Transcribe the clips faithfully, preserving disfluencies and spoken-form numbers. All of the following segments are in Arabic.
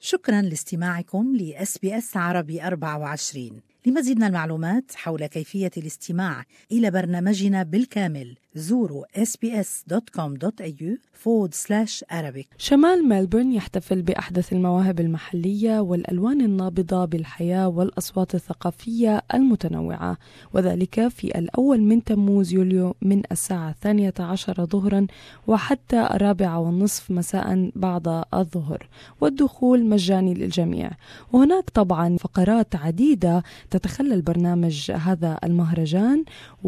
شكراً لاستماعكم ل إس بي إس عربي أربعة وعشرين. لمزيد من المعلومات حول كيفية الاستماع إلى برنامجنا بالكامل زوروا إس بي إس دوت كوم دوت إيه يو forward slash Arabic. شمال ملبورن يحتفل بأحدث المواهب المحلية والألوان النابضة بالحياة والأصوات الثقافية المتنوعة، وذلك في الأول من تموز يوليو من الساعة الثانية عشرة ظهرا وحتى الرابعة والنصف مساء بعد الظهر، والدخول مجاني للجميع. وهناك طبعا فقرات عديدة تتخلل برنامج هذا المهرجان،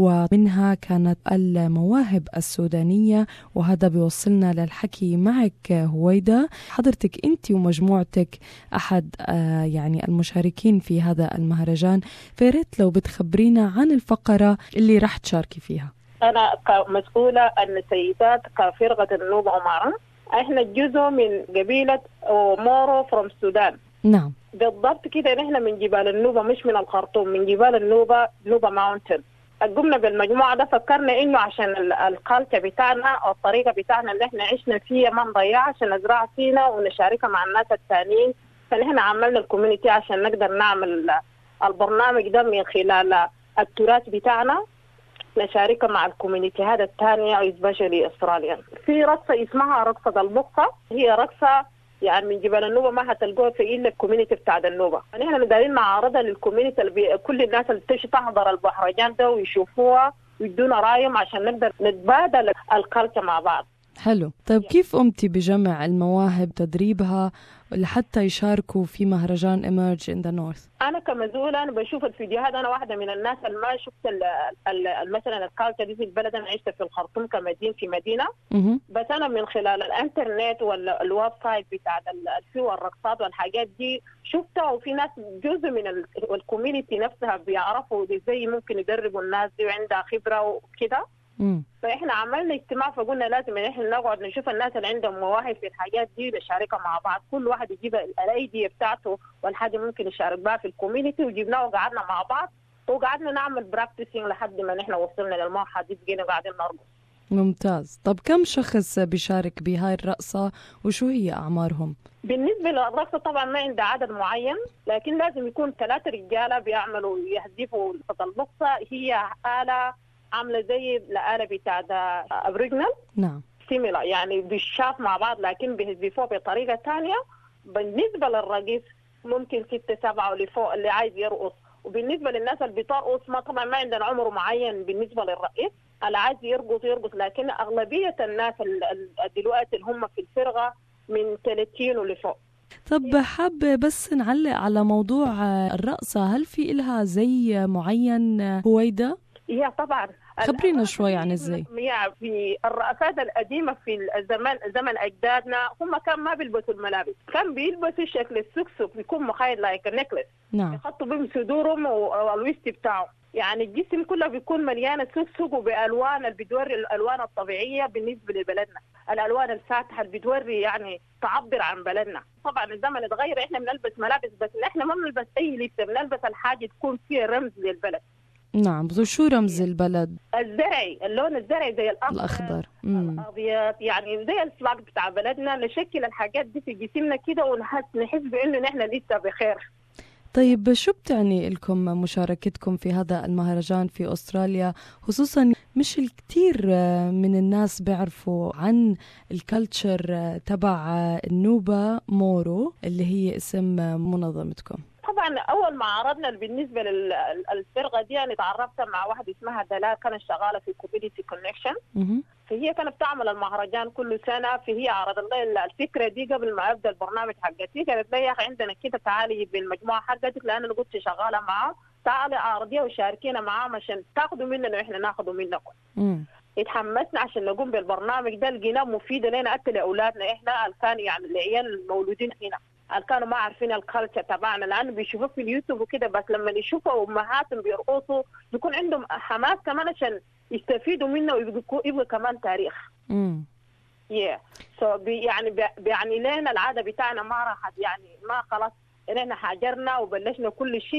ومنها كانت المواهب السودانية، وهذا بيوصلنا للحكي معك هويدا. حضرتك أنت ومجموعتك أحد آه يعني المشاركين في هذا المهرجان، فياريت لو بتخبرينا عن الفقرة اللي راح تشاركي فيها. أنا كمسؤولة عن السيدات كفرقة النوبة عمارة، إحنا جزء من قبيلة مورو فروم السودان. نعم بالضبط كده، نحن من جبال النوبة مش من الخرطوم، من جبال النوبة، نوبة ماونتن. قمنا بالمجموعة ده فكرنا إنه عشان القالتة بتاعنا أو الطريقة بتاعنا اللي إحنا عشنا فيها ما نضيعها، عشان نزرع فينا ونشاركها مع الناس التانيين. فنحن عملنا الكوميونيتي عشان نقدر نعمل البرنامج ده من خلال التراث بتاعنا، نشاركها مع الكوميونيتي هذا الثانية اسبيشالي استراليا. في رقصة اسمها رقصة البقة، هي رقصة يعني من جبال النوبة ما هتلقوها في إلا الكوميونيتي بتاع النوبة. يعني إحنا دايرين معارضة للكوميونيتي اللي كل الناس اللي تيجي تحضر المهرجان ده ويشوفوها ويدونا رأيهم عشان نقدر نتبادل الكالتشر مع بعض. حلو. طيب كيف قمتي بجمع المواهب تدريبها لحتى يشاركوا في مهرجان Emerge in the North؟ أنا كمسؤولة أنا بشوف الفيديوهات، أنا واحدة من الناس اللي ما شفت ال ال مثلا الكالتشر دي في البلد. أنا عشت في الخرطوم كمدينة في مدينة، م- بس أنا من خلال الإنترنت ولا الويب سايت بتاع الفيو والرقصات والحاجات دي شفتها، وفي ناس جزء من الكوميونيتي نفسها بيعرفوا إزاي ممكن يدربوا الناس دي وعندها خبرة وكده. فإحنا عملنا اجتماع فقلنا لازم إن إحنا نقعد نشوف الناس اللي عندهم مواهب في الحاجات دي نشاركها مع بعض، كل واحد يجيب الأيديا بتاعته والحاجة ممكن يشارك بها في الكوميونيتي، وجبناه وقعدنا مع بعض وقعدنا نعمل براكتسينج لحد ما نحن وصلنا للمرحلة دي بقينا قاعدين نرقص. ممتاز. طب كم شخص بيشارك بهاي الرقصة وشو هي أعمارهم؟ بالنسبة للرقصة طبعا ما عندها عدد معين، لكن لازم يكون ثلاثة رجالة بيعملوا يهدفوا الرقصة. هي آلة عاملة زي الآلة بتاع أبريجنال، نعم سيميلا يعني بالشاف مع بعض، لكن بيهدفوه بطريقة تانية. بالنسبة للرقص ممكن ستة سبعة اللي فوق اللي عايز يرقص، وبالنسبة للناس اللي بترقص ما طبعا ما عندنا عمر معين بالنسبة للرقص، اللي عايز يرقص يرقص. لكن أغلبية الناس دلوقتي اللي هم في الفرقة من ثلاثين واللي فوق. طب حابة بس نعلق على موضوع الرقصة، هل في إلها زي معين هويدا؟ هي طبعا خبرينا شوي عن ازاي. يعني في الرقصات القديمة في الزمان زمن أجدادنا هم كان ما بيلبسوا الملابس، كان بيلبسوا شكل السكسك بيكون مخيط لايك نيكلس، نعم يحطوا بهم صدورهم والويست بتاعهم، يعني الجسم كله بيكون مليان سكسك وبألوان اللي بتوري الألوان الطبيعية بالنسبة لبلدنا، الألوان الفاتحة اللي بتوري يعني تعبر عن بلدنا. طبعا الزمن اتغير، احنا بنلبس ملابس بس احنا ما بنلبس أي لبس، بنلبس الحاجة تكون فيها رمز للبلد. نعم. شو رمز البلد؟ الزرعي، اللون الزرعي زي الأخضر الأخضر الأبيض، يعني زي الفلاج بتاع بلدنا. نشكل الحاجات دي في جسمنا كده ونحس نحس بإنه نحن لسه بخير. طيب شو بتعني لكم مشاركتكم في هذا المهرجان في أستراليا، خصوصا مش الكثير من الناس بيعرفوا عن الكالتشر تبع النوبة مورو اللي هي اسم منظمتكم؟ طبعا اول ما عرضنا بالنسبه للفرقه دي انا تعرفت مع واحده اسمها دلال كانت شغاله في كوميونتي كونكشن، فهي كانت بتعمل المهرجان كل سنه، فهي عرضت لي الفكره دي قبل ما ابدا البرنامج حقتي. قالت لي يا اخي عندنا كده تعالي بالمجموعه حقتك، لان انا كنت شغاله معاه، تعالي عارضيها وشاركينا معاهم عشان تاخذوا مننا واحنا ناخذوا منكم. امم اتحمسنا عشان نقوم بالبرنامج ده، لقيناه مفيد لنا حتى لاولادنا احنا كان يعني العيال المولودين هنا كانوا ما عارفين الكالتشر تبعنا، لانه بيشوفوه في اليوتيوب وكده، بس لما يشوفوا امهاتهم بيرقصوا بيكون عندهم حماس كمان عشان يستفيدوا منه ويبقوا يبقى كمان تاريخ. امم yeah. so بي يعني بي يعني لنا العاده بتاعنا ما راحت، يعني ما خلاص احنا حاجرنا وبلشنا كل شيء،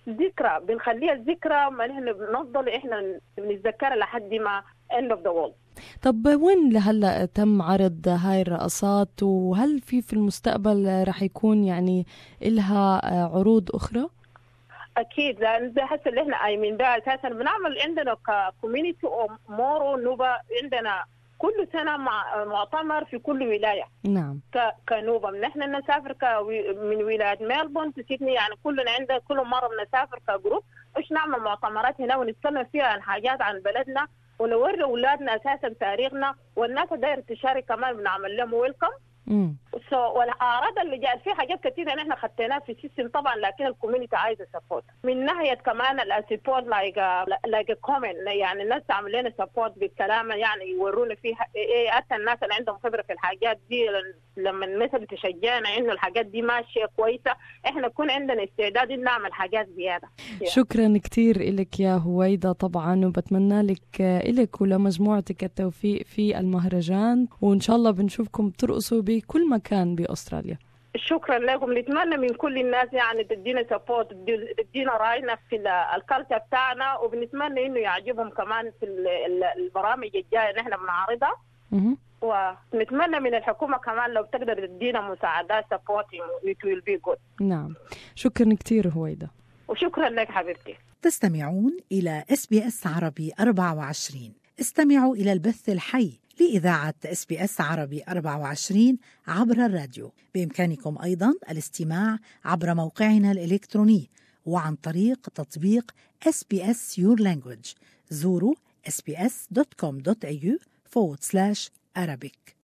ذكرى، بنخليها الذكرى ما نحن بنفضل إحنا بنتذكرها لحد ما end of the world. طب وين لهلا تم عرض هاي الرقصات، وهل في في المستقبل رح يكون يعني إلها عروض أخرى؟ أكيد، لأن ده هسه اللي إحنا قايمين ده أساسا بنعمل عندنا ككوميونيتي مورو نوبة، عندنا كل سنة مع مؤتمر في كل ولاية. نعم. كنوبة نحن نسافر من ولاية ميلبورن سيدني، يعني كلنا عندنا كل مرة بنسافر كجروب إيش نعمل مؤتمرات هنا ونتكلم فيها عن حاجات عن بلدنا ونوري أولادنا أساسا تاريخنا، والناس داير تشارك كمان بنعمل لهم ويلكم. امم سو والاعراض اللي جاء في حاجات كثيره نحن خدناها في السيستم طبعا، لكن الكوميونتي عايزه سبورت من ناحيه كمان السبورت لايك لايك كومنت، يعني الناس تعمل لنا سبورت بالكلام، يعني يورونا فيها ايه حتى الناس اللي عندهم خبره في الحاجات دي لما مثلا تشجعنا انه الحاجات دي ماشيه كويسه، احنا يكون عندنا استعداد نعمل حاجات زياده. شكرا كثير لك يا هويدا طبعا، وبتمنى لك لك ولمجموعتك التوفيق في المهرجان، وان شاء الله بنشوفكم ترقصوا بكل مكان بأستراليا. شكرا لكم، نتمنى من كل الناس يعني تدينا سبورت، تدينا راينا في الكالتشر بتاعنا، وبنتمنى انه يعجبهم كمان في البرامج الجايه اللي احنا بنعرضها. ونتمنى من الحكومه كمان لو تقدر تدينا مساعدات سبورت it will be good. نعم، شكرا كثير هويدا. وشكرا لك حبيبتي. تستمعون إلى إس بي إس عربي أربعة وعشرين. استمعوا إلى البث الحي لإذاعة إس بي إس عربي أربعة وعشرين عبر الراديو. بإمكانكم أيضا الاستماع عبر موقعنا الإلكتروني وعن طريق تطبيق إس بي إس Your Language. زوروا إس بي إس دوت كوم دوت إيه يو forward slash Arabic.